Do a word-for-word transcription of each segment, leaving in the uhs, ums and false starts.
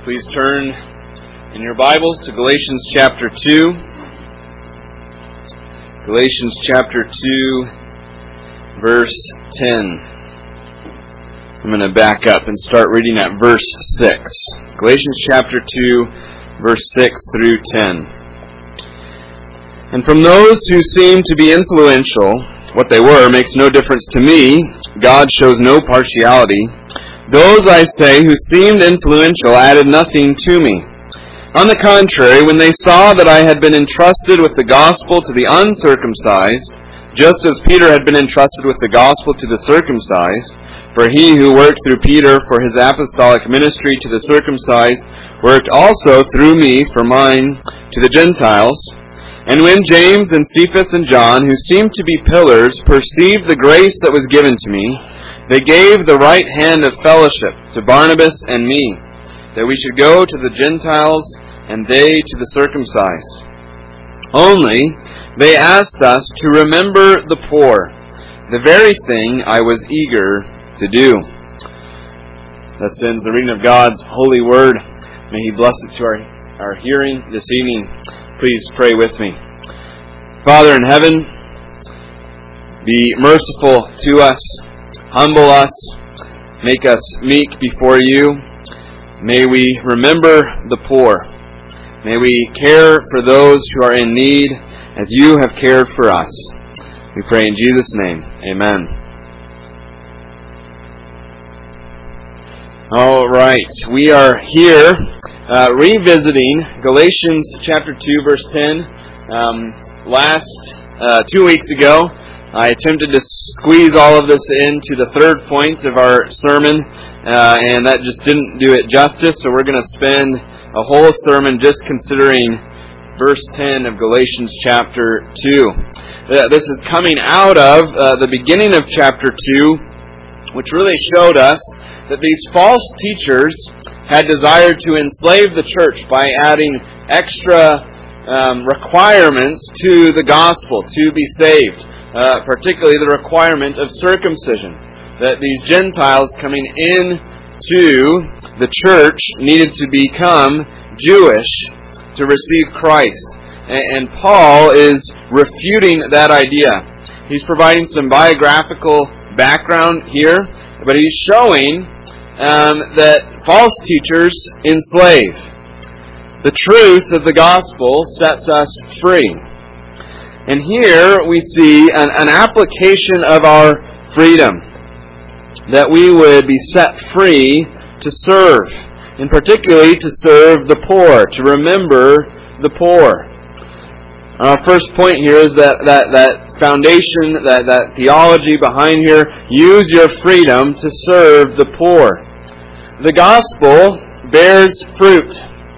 Please turn in your Bibles to Galatians chapter two. Galatians chapter two, verse ten. I'm going to back up and start reading at verse six. Galatians chapter two, verse six through ten. And from those who seem to be influential, what they were makes no difference to me. God shows no partiality. Those, I say, who seemed influential added nothing to me. On the contrary, when they saw that I had been entrusted with the gospel to the uncircumcised, just as Peter had been entrusted with the gospel to the circumcised, for he who worked through Peter for his apostolic ministry to the circumcised worked also through me for mine to the Gentiles. And when James and Cephas and John, who seemed to be pillars, perceived the grace that was given to me, they gave the right hand of fellowship to Barnabas and me, that we should go to the Gentiles and they to the circumcised. Only they asked us to remember the poor, the very thing I was eager to do. That ends the reading of God's holy word. May He bless it to our, our hearing this evening. Please pray with me. Father in heaven, be merciful to us. Humble us, make us meek before you. May we remember the poor. May we care for those who are in need as you have cared for us. We pray in Jesus' name. Amen. All right, we are here uh, revisiting Galatians chapter two, verse ten. Um, last uh, two weeks ago, I attempted to squeeze all of this into the third point of our sermon, uh, and that just didn't do it justice, so we're going to spend a whole sermon just considering verse ten of Galatians chapter two. Uh, this is coming out of uh, the beginning of chapter two, which really showed us that these false teachers had desired to enslave the church by adding extra um, requirements to the gospel to be saved. Uh, particularly the requirement of circumcision, that these Gentiles coming in to the church needed to become Jewish to receive Christ. And, and Paul is refuting that idea. He's providing some biographical background here, but he's showing um, that false teachers enslave. The truth of the gospel sets us free. And here we see an, an application of our freedom, that we would be set free to serve, and particularly to serve the poor, to remember the poor. Our first point here is that, that, that foundation, that, that theology behind here, use your freedom to serve the poor. The gospel bears fruit.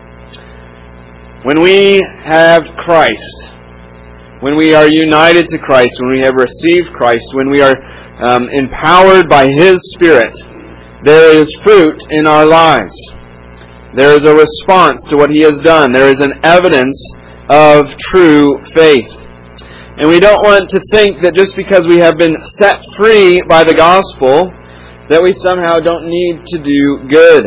When we have Christ, when we are united to Christ, when we have received Christ, when we are um, empowered by His Spirit, there is fruit in our lives. There is a response to what He has done. There is an evidence of true faith. And we don't want to think that just because we have been set free by the gospel, that we somehow don't need to do good.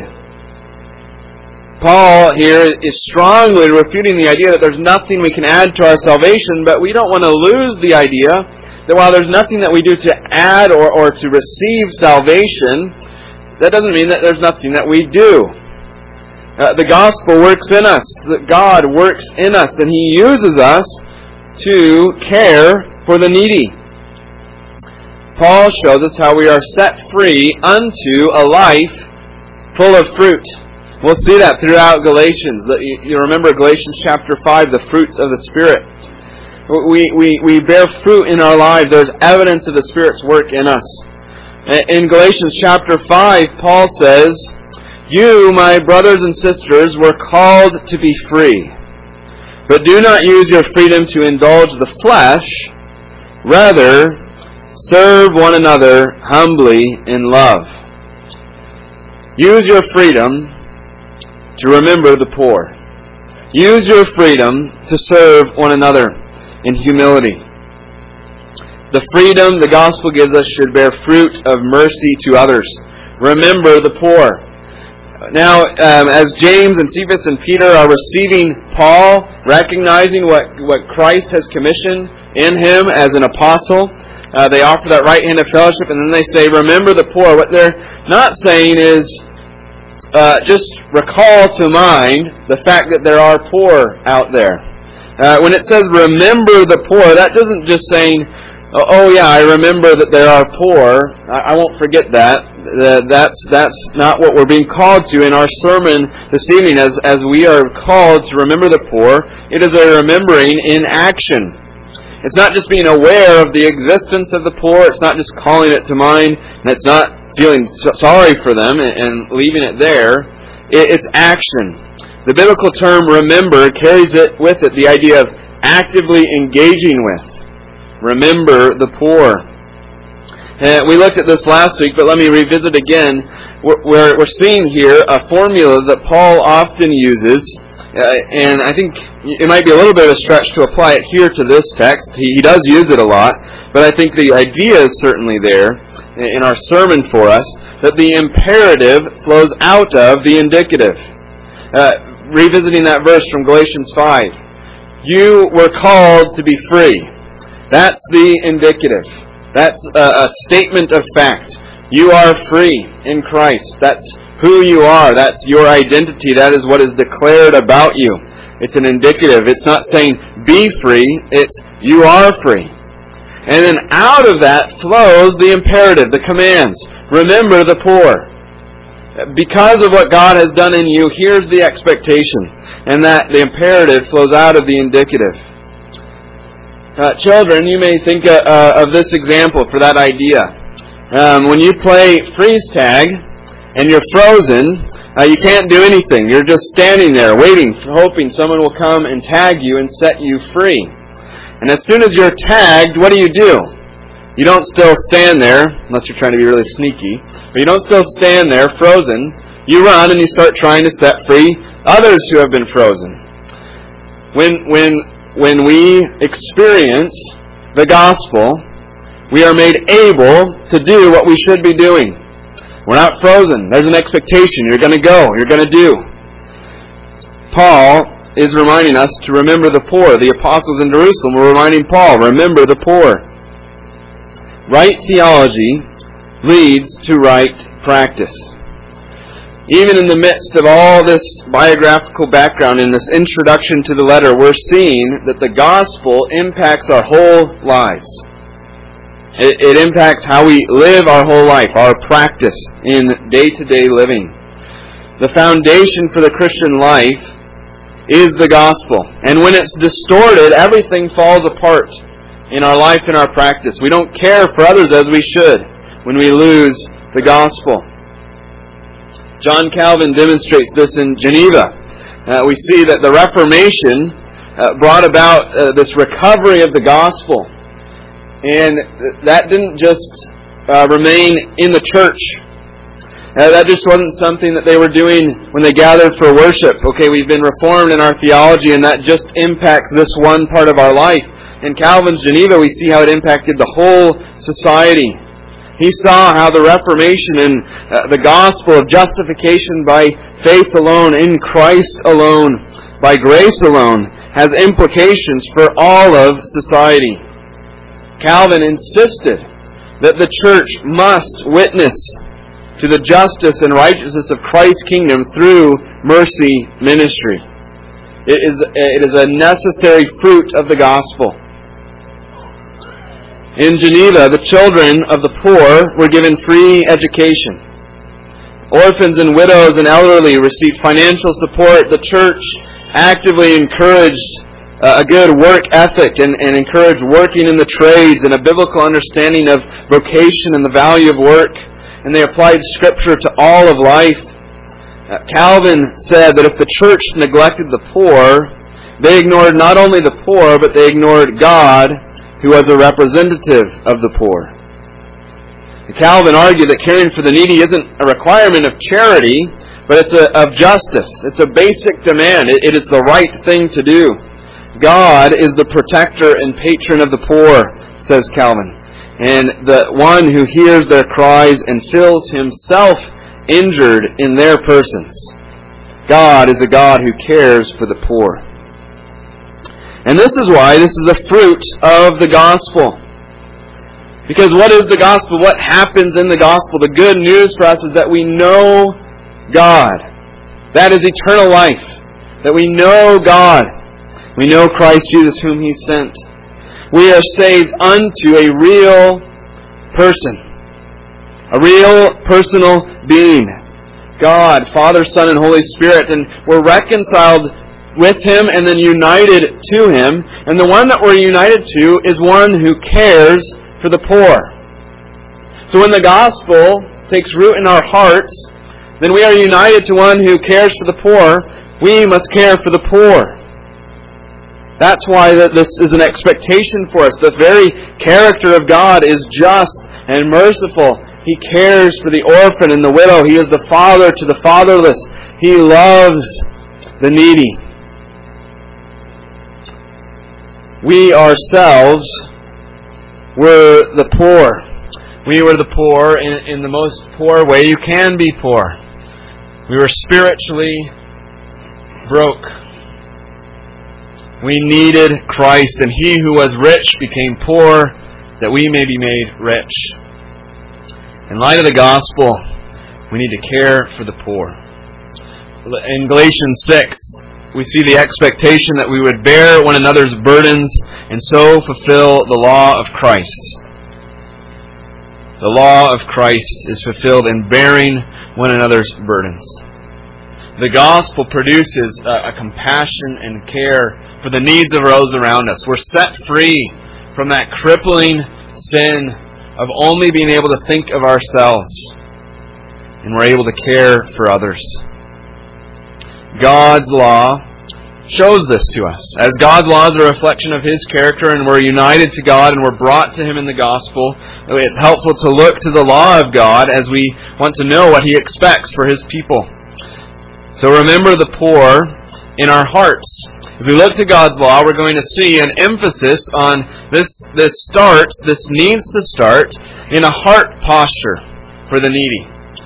Paul here is strongly refuting the idea that there's nothing we can add to our salvation, but we don't want to lose the idea that while there's nothing that we do to add or, or to receive salvation, that doesn't mean that there's nothing that we do. Uh, the gospel works in us, that God works in us, and He uses us to care for the needy. Paul shows us how we are set free unto a life full of fruit. We'll see that throughout Galatians. You remember Galatians chapter five, the fruits of the Spirit. We, we, we bear fruit in our lives. There's evidence of the Spirit's work in us. In Galatians chapter five, Paul says, "You, my brothers and sisters, were called to be free. But do not use your freedom to indulge the flesh. Rather, serve one another humbly in love." Use your freedom to remember the poor. Use your freedom to serve one another in humility. The freedom the gospel gives us should bear fruit of mercy to others. Remember the poor. Now, um, as James and Cephas and Peter are receiving Paul, recognizing what, what Christ has commissioned in him as an apostle, uh, they offer that right hand of fellowship, and then they say, remember the poor. What they're not saying is, uh, just recall to mind the fact that there are poor out there. Uh, when it says remember the poor, that doesn't just saying, oh yeah, I remember that there are poor. I, I won't forget that. Uh, that's that's not what we're being called to in our sermon this evening. As as we are called to remember the poor, it is a remembering in action. It's not just being aware of the existence of the poor. It's not just calling it to mind, and it's not feeling so sorry for them and, and leaving it there. It, it's action. The biblical term remember carries it with it the idea of actively engaging with. Remember the poor. Uh, we looked at this last week, but let me revisit again. We're, we're, we're seeing here a formula that Paul often uses, uh, and I think it might be a little bit of a stretch to apply it here to this text. He, he does use it a lot, but I think the idea is certainly there in our sermon for us, that the imperative flows out of the indicative. Uh, revisiting that verse from Galatians five. You were called to be free. That's the indicative. That's a, a statement of fact. You are free in Christ. That's who you are. That's your identity. That is what is declared about you. It's an indicative. It's not saying be free. It's you are free. And then out of that flows the imperative, the commands. Remember the poor. Because of what God has done in you, here's the expectation. And that the imperative flows out of the indicative. Uh, children, you may think uh, uh, of this example for that idea. Um, when you play freeze tag and you're frozen, uh, you can't do anything. You're just standing there waiting, hoping someone will come and tag you and set you free. And as soon as you're tagged, what do you do? You don't still stand there, unless you're trying to be really sneaky, but you don't still stand there frozen. You run and you start trying to set free others who have been frozen. When, when, when we experience the gospel, we are made able to do what we should be doing. We're not frozen. There's an expectation. You're going to go. You're going to do. Paul is reminding us to remember the poor. The apostles in Jerusalem were reminding Paul, remember the poor. Right theology leads to right practice. Even in the midst of all this biographical background in this introduction to the letter, we're seeing that the gospel impacts our whole lives. It, it impacts how we live our whole life, our practice in day-to-day living. The foundation for the Christian life is the gospel. And when it's distorted, everything falls apart in our life and our practice. We don't care for others as we should when we lose the gospel. John Calvin demonstrates this in Geneva. Uh, we see that the Reformation uh, brought about uh, this recovery of the gospel. And that didn't just uh, remain in the church. Uh, that just wasn't something that they were doing when they gathered for worship. Okay, we've been reformed in our theology, and that just impacts this one part of our life. In Calvin's Geneva, we see how it impacted the whole society. He saw how the Reformation and uh, the gospel of justification by faith alone, in Christ alone, by grace alone, has implications for all of society. Calvin insisted that the church must witness to the justice and righteousness of Christ's kingdom through mercy ministry. It is, it is a necessary fruit of the gospel. In Geneva, the children of the poor were given free education. Orphans and widows and elderly received financial support. The church actively encouraged a good work ethic and, and encouraged working in the trades and a biblical understanding of vocation and the value of work. And they applied Scripture to all of life. Uh, Calvin said that if the church neglected the poor, they ignored not only the poor, but they ignored God, who was a representative of the poor. Calvin argued that caring for the needy isn't a requirement of charity, but it's a, of justice. It's a basic demand. It, it is the right thing to do. God is the protector and patron of the poor, says Calvin, and the one who hears their cries and fills himself injured in their persons. God is a God who cares for the poor. And this is why this is the fruit of the gospel. Because what is the gospel? What happens in the gospel? The good news for us is that we know God. That is eternal life. That we know God. We know Christ Jesus whom He sent. We are saved unto a real person. A real personal being. God, Father, Son, and Holy Spirit. And we're reconciled with Him and then united to Him. And the one that we're united to is one who cares for the poor. So when the gospel takes root in our hearts, then we are united to one who cares for the poor. We must care for the poor. That's why that this is an expectation for us. The very character of God is just and merciful. He cares for the orphan and the widow. He is the father to the fatherless. He loves the needy. We ourselves were the poor. We were the poor in, in the most poor way you can be poor. We were spiritually broke. We needed Christ, and He who was rich became poor, that we may be made rich. In light of the gospel, we need to care for the poor. In Galatians six, we see the expectation that we would bear one another's burdens and so fulfill the law of Christ. The law of Christ is fulfilled in bearing one another's burdens. The gospel produces a, a compassion and care for the needs of those around us. We're set free from that crippling sin of only being able to think of ourselves, and we're able to care for others. God's law shows this to us. As God's law is a reflection of His character, and we're united to God and we're brought to Him in the gospel, it's helpful to look to the law of God as we want to know what He expects for His people. So remember the poor in our hearts. As we look to God's law, we're going to see an emphasis on this, this starts, this needs to start in a heart posture for the needy.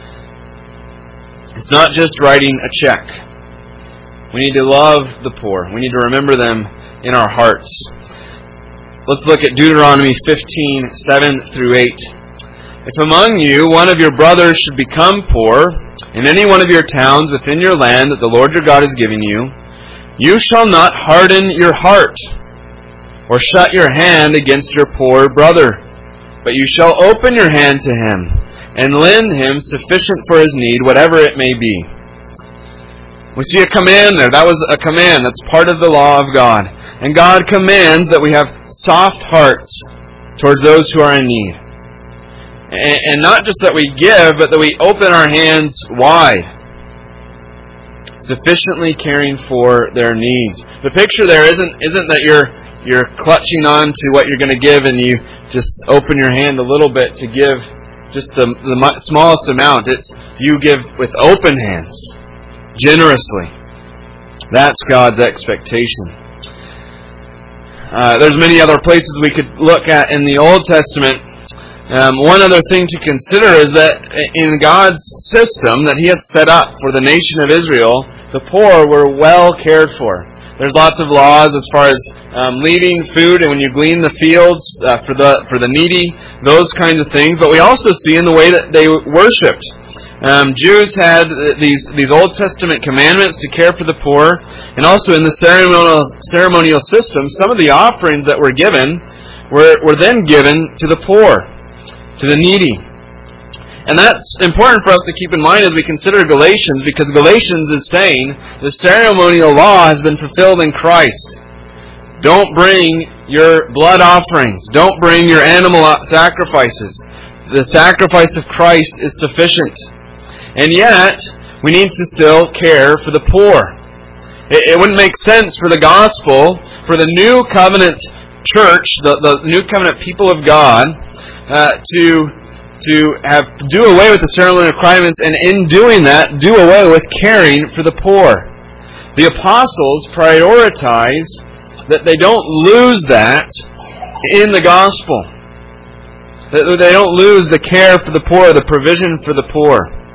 It's not just writing a check. We need to love the poor. We need to remember them in our hearts. Let's look at Deuteronomy fifteen, seven through eight. If among you one of your brothers should become poor in any one of your towns within your land that the Lord your God is giving you, you shall not harden your heart or shut your hand against your poor brother, but you shall open your hand to him and lend him sufficient for his need, whatever it may be. We see a command there. That was a command. That's part of the law of God. And God commands that we have soft hearts towards those who are in need. And not just that we give, but that we open our hands wide, sufficiently caring for their needs. The picture there isn't isn't that you're you're clutching on to what you're going to give and you just open your hand a little bit to give just the, the smallest amount. It's you give with open hands, generously. That's God's expectation. Uh, there's many other places we could look at in the Old Testament. Um, one other thing to consider is that in God's system that He had set up for the nation of Israel, the poor were well cared for. There's lots of laws as far as um, leaving food and when you glean the fields uh, for the for the needy, those kinds of things. But we also see in the way that they worshipped. Um, Jews had these these Old Testament commandments to care for the poor, and also in the ceremonial ceremonial system, some of the offerings that were given were were then given to the poor, to the needy. And that's important for us to keep in mind as we consider Galatians, because Galatians is saying the ceremonial law has been fulfilled in Christ. Don't bring your blood offerings. Don't bring your animal sacrifices. The sacrifice of Christ is sufficient. And yet, we need to still care for the poor. It, it wouldn't make sense for the gospel, for the new covenant church, the, the new covenant people of God, uh, to to have do away with the ceremonial requirements, and in doing that, do away with caring for the poor. The apostles prioritize that they don't lose that in the gospel. That they don't lose the care for the poor, the provision for the poor.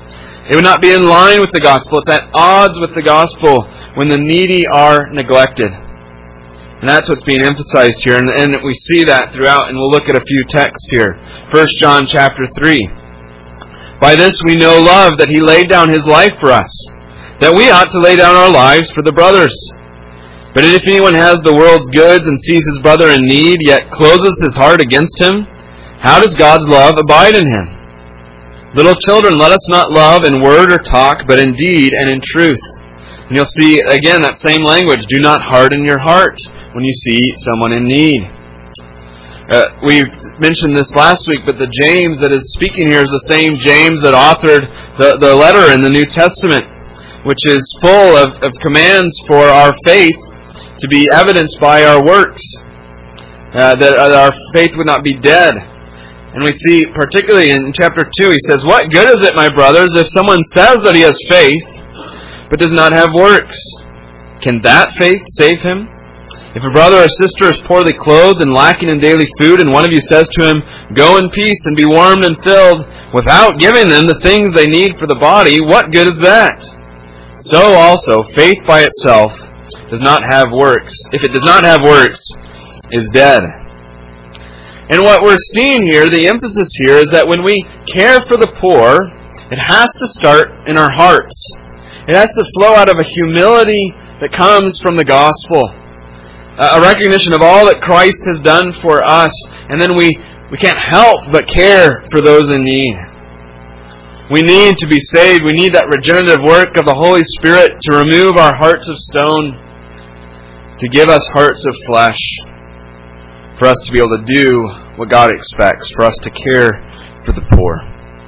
It would not be in line with the gospel. It's at odds with the gospel when the needy are neglected. And that's what's being emphasized here. And, and we see that throughout, and we'll look at a few texts here. First John chapter three. By this we know love, that He laid down His life for us, that we ought to lay down our lives for the brothers. But if anyone has the world's goods and sees his brother in need, yet closes his heart against him, how does God's love abide in him? Little children, let us not love in word or talk, but in deed and in truth. And you'll see, again, that same language. Do not harden your heart when you see someone in need. Uh, we mentioned this last week, but the James that is speaking here is the same James that authored the, the letter in the New Testament, which is full of, of commands for our faith to be evidenced by our works, uh, that our faith would not be dead. And we see, particularly in chapter two, he says, what good is it, my brothers, if someone says that he has faith, but does not have works? Can that faith save him? If a brother or sister is poorly clothed and lacking in daily food, and one of you says to him, go in peace and be warmed and filled, without giving them the things they need for the body, what good is that? So also, faith by itself does not have works. If it does not have works, is dead. And what we're seeing here, the emphasis here, is that when we care for the poor, it has to start in our hearts. It has to flow out of a humility that comes from the gospel. A recognition of all that Christ has done for us. And then we, we can't help but care for those in need. We need to be saved. We need that regenerative work of the Holy Spirit to remove our hearts of stone, to give us hearts of flesh, for us to be able to do what God expects, for us to care for the poor.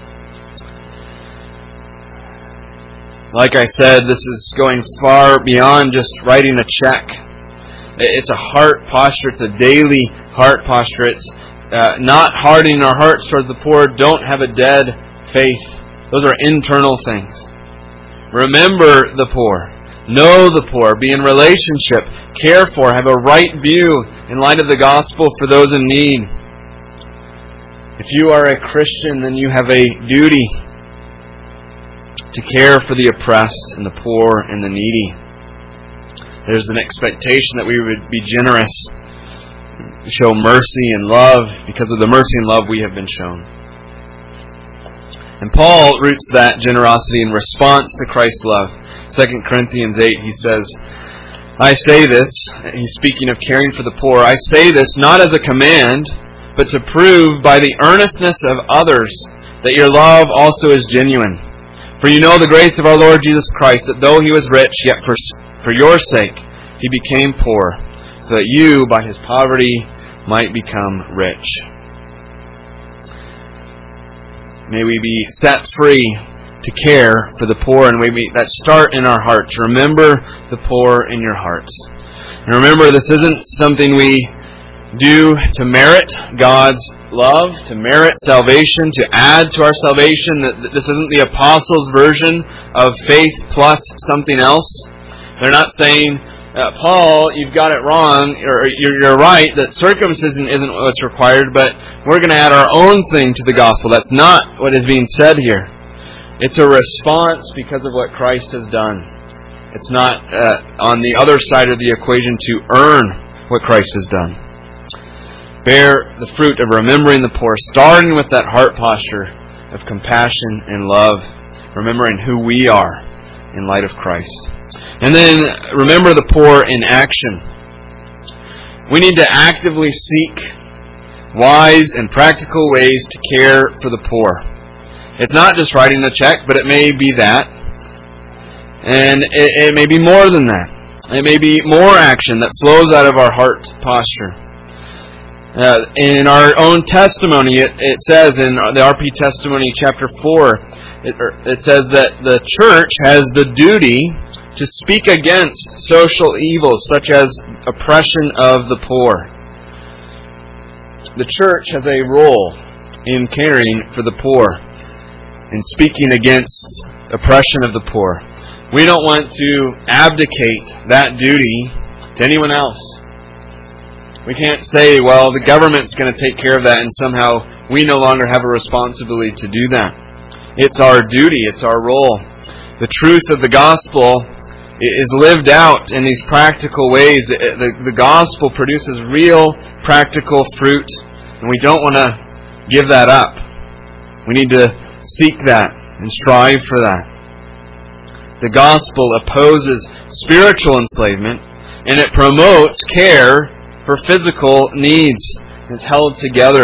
Like I said, this is going far beyond just writing a check. It's a heart posture. It's a daily heart posture. It's uh, not hardening our hearts towards the poor. Don't have a dead faith. Those are internal things. Remember the poor. Know the poor. Be in relationship. Care for. Have a right view in light of the gospel for those in need. If you are a Christian, then you have a duty to care for the oppressed and the poor and the needy. There's an expectation that we would be generous, show mercy and love because of the mercy and love we have been shown. And Paul roots that generosity in response to Christ's love. Second Corinthians eight, he says, I say this, he's speaking of caring for the poor, I say this not as a command, but to prove by the earnestness of others that your love also is genuine. For you know the grace of our Lord Jesus Christ, that though He was rich, yet for, for your sake He became poor, so that you, by His poverty, might become rich. May we be set free to care for the poor, and may we that start in our hearts. Remember the poor in your hearts. And remember, this isn't something we do to merit God's love, to merit salvation, to add to our salvation. This isn't the apostles' version of faith plus something else. They're not saying, uh, Paul, you've got it wrong, or you're, you're right, that circumcision isn't what's required, but we're going to add our own thing to the gospel. That's not what is being said here. It's a response because of what Christ has done. It's not uh, on the other side of the equation to earn what Christ has done. Bear the fruit of remembering the poor, starting with that heart posture of compassion and love, remembering who we are in light of Christ. And then remember the poor in action. We need to actively seek wise and practical ways to care for the poor. It's not just writing a check, but it may be that. And it, it may be more than that. It may be more action that flows out of our heart posture. Uh, in our own testimony, it, it says in the R P Testimony chapter four, it, it says that the church has the duty to speak against social evils such as oppression of the poor. The church has a role in caring for the poor, in speaking against oppression of the poor. We don't want to abdicate that duty to anyone else. We can't say, well, the government's going to take care of that and somehow we no longer have a responsibility to do that. It's our duty. It's our role. The truth of the gospel is lived out in these practical ways. The, the gospel produces real practical fruit, and we don't want to give that up. We need to seek that and strive for that. The gospel opposes spiritual enslavement, and it promotes care for physical needs. It's held together.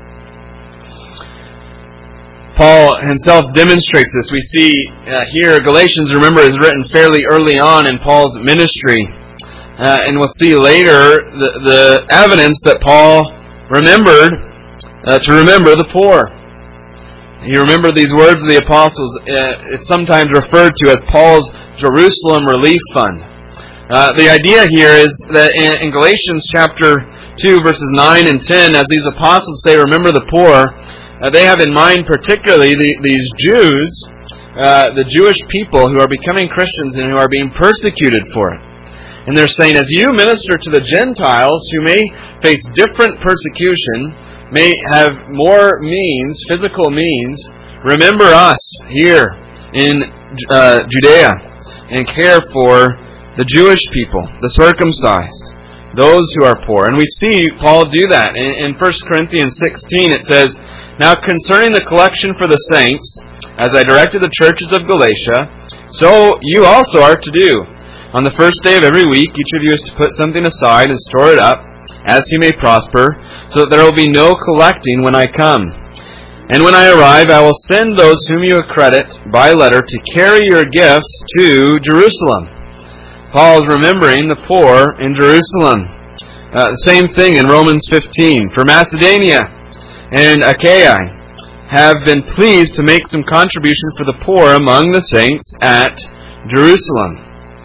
Paul himself demonstrates this. We see uh, here, Galatians, remember, is written fairly early on in Paul's ministry. Uh, and we'll see later the, the evidence that Paul remembered uh, to remember the poor. You remember these words of the apostles. Uh, it's sometimes referred to as Paul's Jerusalem Relief Fund. Uh, the idea here is that in, in Galatians chapter two, verses nine and ten, as these apostles say, remember the poor, Uh, they have in mind particularly the, these Jews, uh, the Jewish people who are becoming Christians and who are being persecuted for it. And they're saying, as you minister to the Gentiles who may face different persecution, may have more means, physical means, remember us here in uh, Judea and care for the Jewish people, the circumcised, those who are poor. And we see Paul do that. In, in First Corinthians sixteen it says, now concerning the collection for the saints, as I directed the churches of Galatia, so you also are to do. On the first day of every week, each of you is to put something aside and store it up, as he may prosper, so that there will be no collecting when I come. And when I arrive, I will send those whom you accredit by letter to carry your gifts to Jerusalem. Paul is remembering the poor in Jerusalem. Uh, the same thing in Romans fifteen. For Macedonia and Achaia have been pleased to make some contribution for the poor among the saints at Jerusalem.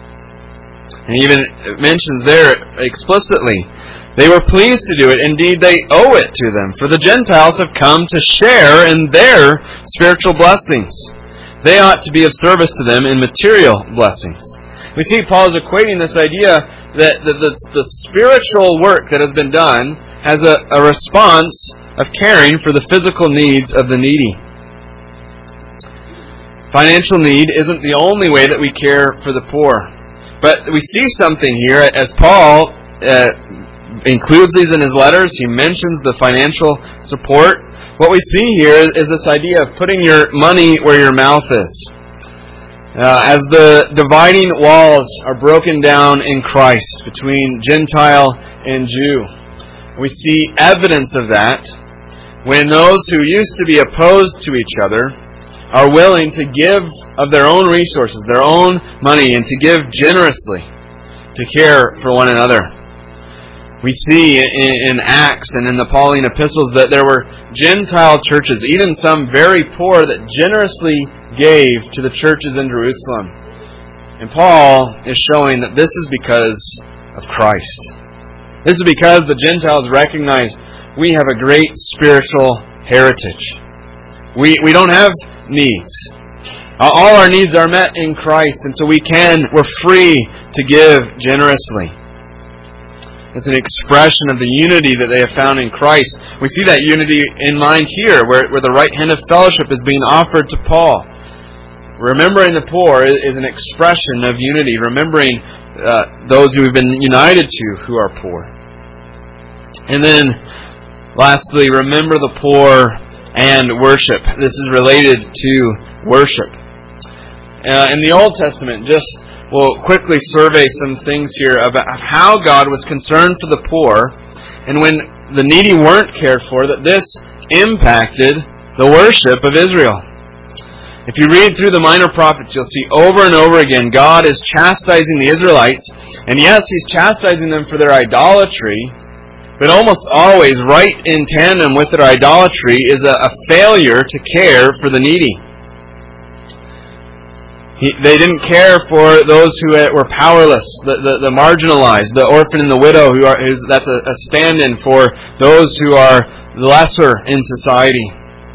And even it mentions there explicitly, they were pleased to do it. Indeed, they owe it to them, for the Gentiles have come to share in their spiritual blessings. They ought to be of service to them in material blessings. We see Paul is equating this idea that the, the, the spiritual work that has been done has a, a response of caring for the physical needs of the needy. Financial need isn't the only way that we care for the poor. But we see something here as Paul uh, includes these in his letters. He mentions the financial support. What we see here is this idea of putting your money where your mouth is. Uh, as the dividing walls are broken down in Christ between Gentile and Jew, we see evidence of that when those who used to be opposed to each other are willing to give of their own resources, their own money, and to give generously to care for one another. We see in, in Acts and in the Pauline epistles that there were Gentile churches, even some very poor, that generously gave to the churches in Jerusalem. And Paul is showing that this is because of Christ. This is because the Gentiles recognize we have a great spiritual heritage. We we don't have needs. All our needs are met in Christ, and so we can, we're free to give generously. It's an expression of the unity that they have found in Christ. We see that unity in mind here, where, where the right hand of fellowship is being offered to Paul. Remembering the poor is an expression of unity, remembering uh, those who have been united to who are poor. And then, lastly, remember the poor and worship. This is related to worship. Uh, in the Old Testament, just we'll quickly survey some things here about how God was concerned for the poor, and when the needy weren't cared for, that this impacted the worship of Israel. If you read through the minor prophets, you'll see over and over again God is chastising the Israelites, and yes, He's chastising them for their idolatry, but almost always right in tandem with their idolatry is a, a failure to care for the needy. He, they didn't care for those who were powerless, the, the, the marginalized, the orphan and the widow, who are who's, that's a, a stand-in for those who are lesser in society.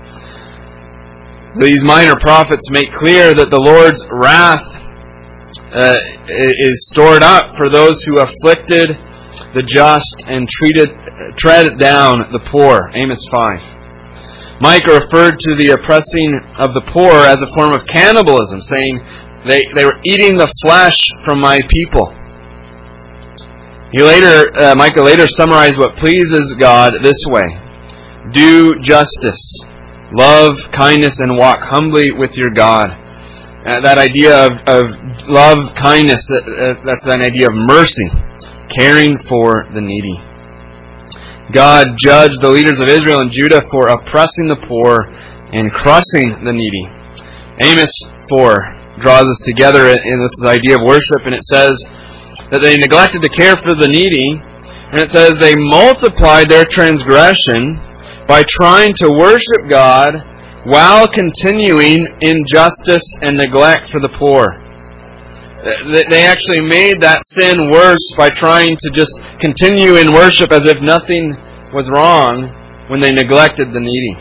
These minor prophets make clear that the Lord's wrath uh, is stored up for those who afflicted the just and treated tread down the poor. Amos five. Micah referred to the oppressing of the poor as a form of cannibalism, saying they, they were eating the flesh from my people. He later, uh, Micah later summarized what pleases God this way: do justice, love kindness, and walk humbly with your God. Uh, that idea of, of love, kindness, uh, that's an idea of mercy, caring for the needy. God judged the leaders of Israel and Judah for oppressing the poor and crushing the needy. Amos four draws us together in this idea of worship, and it says that they neglected to care for the needy, and it says they multiplied their transgression by trying to worship God while continuing injustice and neglect for the poor. They actually made that sin worse by trying to just continue in worship as if nothing was wrong when they neglected the needy.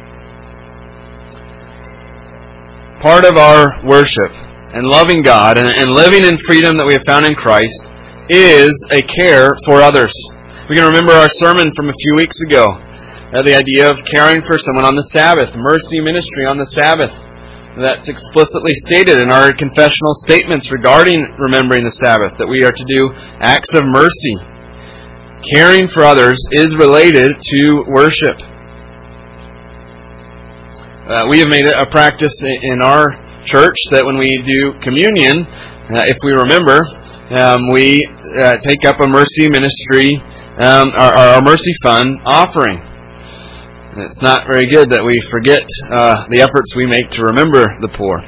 Part of our worship and loving God and living in freedom that we have found in Christ is a care for others. We can remember our sermon from a few weeks ago, uh, the idea of caring for someone on the Sabbath, mercy ministry on the Sabbath. That's explicitly stated in our confessional statements regarding remembering the Sabbath, that we are to do acts of mercy. Caring for others is related to worship. Uh, we have made it a practice in our church that when we do communion, uh, if we remember, um, we uh, take up a mercy ministry, um, our, our mercy fund offering. It's not very good that we forget uh, the efforts we make to remember the poor.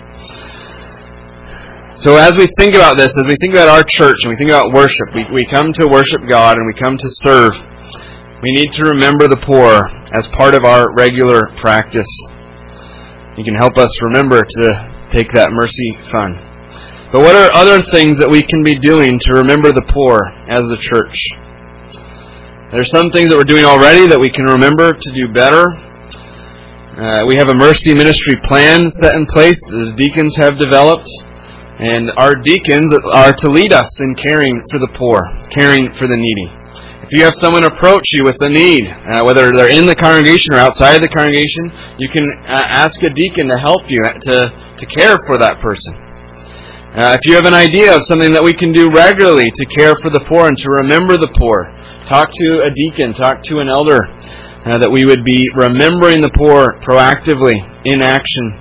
So as we think about this, as we think about our church and we think about worship, we, we come to worship God and we come to serve. We need to remember the poor as part of our regular practice. You can help us remember to take that mercy fund. But what are other things that we can be doing to remember the poor as the church? There's some things that we're doing already that we can remember to do better. Uh, we have a mercy ministry plan set in place that the deacons have developed. And our deacons are to lead us in caring for the poor, caring for the needy. If you have someone approach you with a need, uh, whether they're in the congregation or outside of the congregation, you can uh, ask a deacon to help you to, to care for that person. Uh, if you have an idea of something that we can do regularly to care for the poor and to remember the poor, talk to a deacon, talk to an elder, uh, that we would be remembering the poor proactively in action.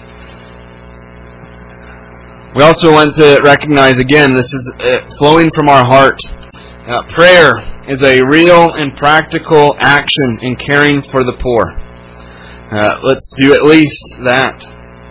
We also want to recognize, again, this is uh, flowing from our heart. Uh, prayer is a real and practical action in caring for the poor. Uh, let's do at least that.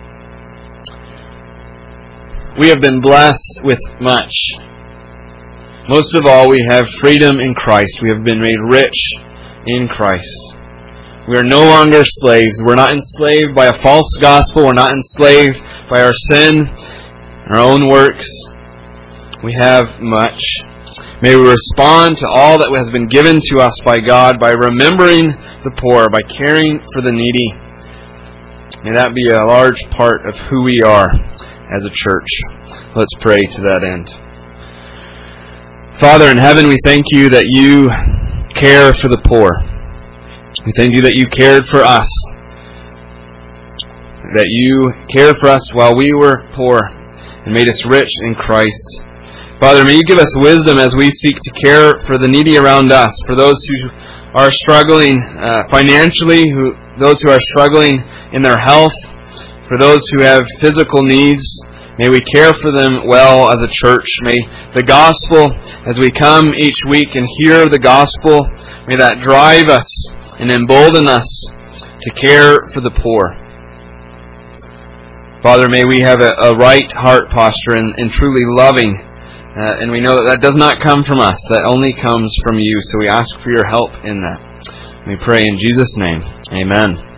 We have been blessed with much. Most of all, we have freedom in Christ. We have been made rich in Christ. We are no longer slaves. We're not enslaved by a false gospel. We're not enslaved by our sin, our own works. We have much. May we respond to all that has been given to us by God by remembering the poor, by caring for the needy. May that be a large part of who we are as a church. Let's pray to that end. Father in heaven, we thank you that you care for the poor. We thank you that you cared for us. That you cared for us while we were poor and made us rich in Christ. Father, may you give us wisdom as we seek to care for the needy around us, for those who are struggling uh, financially, who those who are struggling in their health, for those who have physical needs. May we care for them well as a church. May the gospel, as we come each week and hear the gospel, may that drive us and embolden us to care for the poor. Father, may we have a, a right heart posture and, and truly loving. Uh, and we know that that does not come from us. That only comes from you. So we ask for your help in that. We pray in Jesus' name. Amen.